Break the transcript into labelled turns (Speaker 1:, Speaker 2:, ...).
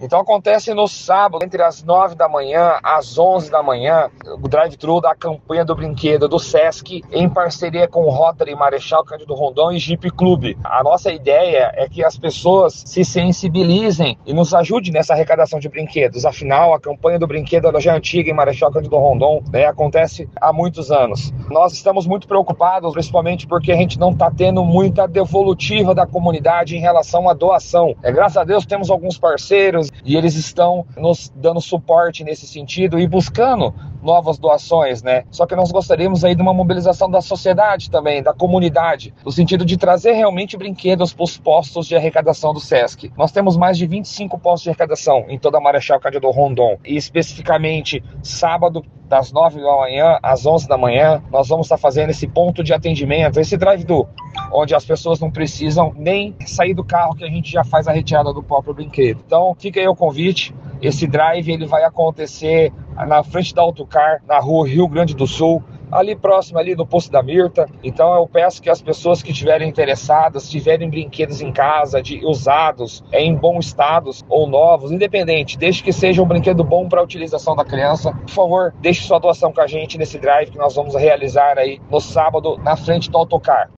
Speaker 1: Então acontece no sábado, entre as 9 da manhã às 11 da manhã, o drive-thru da campanha do brinquedo do Sesc, em parceria com o Rotary Marechal Cândido Rondon e Jeep Clube. A nossa ideia é que as pessoas se sensibilizem e nos ajudem nessa arrecadação de brinquedos. Afinal, a campanha do brinquedo ela já é antiga em Marechal Cândido Rondon, né? Acontece há muitos anos. Nós estamos muito preocupados, principalmente porque a gente não está tendo muita devolutiva da comunidade em relação à doação. Graças a Deus temos alguns parceiros e eles estão nos dando suporte nesse sentido e buscando novas doações, né? Só que nós gostaríamos aí de uma mobilização da sociedade também, da comunidade, no sentido de trazer realmente brinquedos para os postos de arrecadação do Sesc. Nós temos mais de 25 postos de arrecadação em toda a Marechal Cândido Rondon e especificamente sábado das 9 da manhã às 11 da manhã, nós vamos estar fazendo esse ponto de atendimento, esse drive-thru, onde as pessoas não precisam nem sair do carro, que a gente já faz a retirada do próprio brinquedo. Então, fica aí o convite. Esse drive ele vai acontecer na frente da Autocar, na rua Rio Grande do Sul, ali próximo ali do Poço da Mirta. Então eu peço que as pessoas que estiverem interessadas, tiverem brinquedos em casa, usados, em bom estado ou novos, independente, desde que seja um brinquedo bom para a utilização da criança, por favor, deixe sua doação com a gente nesse drive que nós vamos realizar aí no sábado, na frente do Autocar.